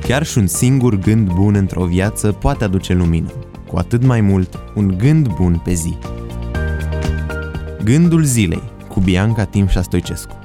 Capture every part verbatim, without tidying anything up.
Chiar și un singur gând bun într-o viață poate aduce lumină, cu atât mai mult un gând bun pe zi. Gândul zilei cu Bianca Timșa Stoicescu.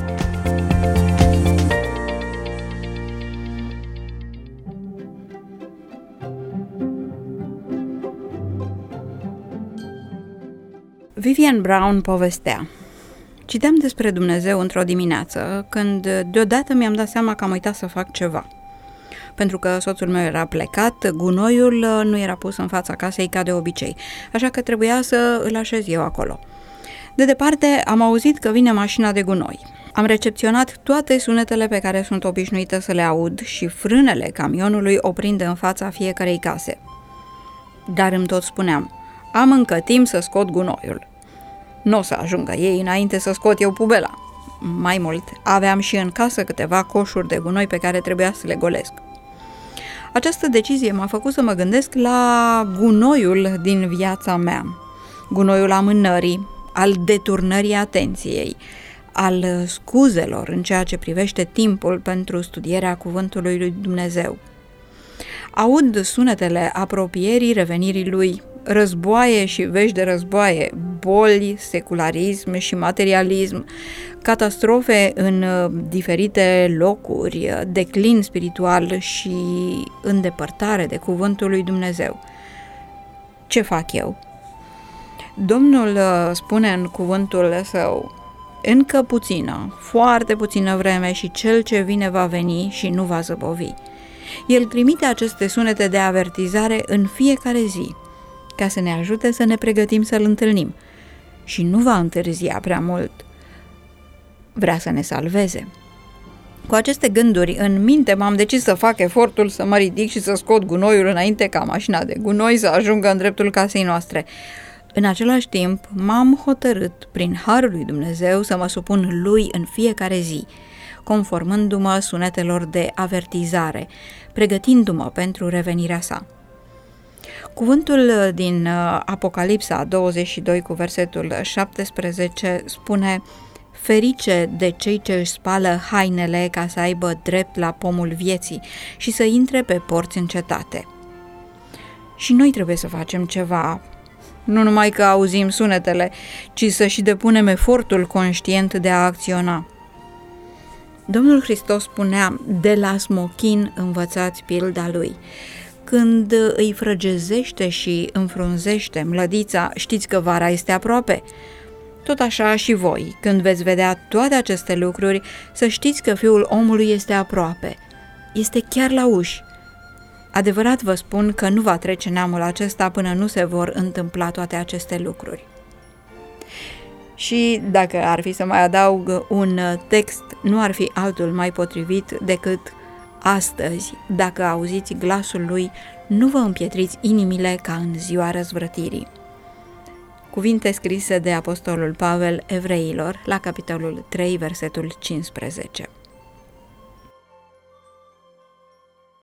Vivian Brown povestea: citeam despre Dumnezeu într-o dimineață, când deodată mi-am dat seama că am uitat să fac ceva. Pentru că soțul meu era plecat, gunoiul nu era pus în fața casei ca de obicei, așa că trebuia să îl așez eu acolo. De departe am auzit că vine mașina de gunoi. Am recepționat toate sunetele pe care sunt obișnuită să le aud și frânele camionului oprind în fața fiecărei case. Dar îmi tot spuneam: am încă timp să scot gunoiul. Nu o să ajungă ei înainte să scot eu pubela. Mai mult, aveam și în casă câteva coșuri de gunoi pe care trebuia să le golesc. Această decizie m-a făcut să mă gândesc la gunoiul din viața mea. Gunoiul amânării, al deturnării atenției, al scuzelor în ceea ce privește timpul pentru studierea cuvântului lui Dumnezeu. Aud sunetele apropierii revenirii lui, războaie și vești de războaie, boli, secularism și materialism, catastrofe în diferite locuri, declin spiritual și îndepărtare de cuvântul lui Dumnezeu. Ce fac eu? Domnul spune în cuvântul său: încă puțină, foarte puțină vreme și cel ce vine va veni și nu va zăbovi. El trimite aceste sunete de avertizare în fiecare zi, ca să ne ajute să ne pregătim să-L întâlnim. Și nu va întârzia prea mult. Vrea să ne salveze. Cu aceste gânduri în minte m-am decis să fac efortul să mă ridic și să scot gunoiul înainte ca mașina de gunoi să ajungă în dreptul casei noastre. În același timp, m-am hotărât, prin harul lui Dumnezeu, să mă supun lui în fiecare zi, conformându-mă sunetelor de avertizare, pregătindu-mă pentru revenirea sa. Cuvântul din Apocalipsa douăzeci și doi cu versetul șaptesprezece spune: ferice de cei ce își spală hainele ca să aibă drept la pomul vieții și să intre pe porți în cetate. Și noi trebuie să facem ceva, nu numai că auzim sunetele, ci să și depunem efortul conștient de a acționa. Domnul Hristos spunea: de la smochin învățați pilda lui. Când îi frăgezește și înfrunzește mlădița, știți că vara este aproape. Tot așa și voi, când veți vedea toate aceste lucruri, să știți că Fiul omului este aproape. Este chiar la uși. Adevărat vă spun că nu va trece neamul acesta până nu se vor întâmpla toate aceste lucruri. Și dacă ar fi să mai adaug un text, nu ar fi altul mai potrivit decât: astăzi, dacă auziți glasul lui, nu vă împietriți inimile ca în ziua răzvrătirii. Cuvinte scrise de apostolul Pavel Evreilor, la capitolul trei, versetul cincisprezece.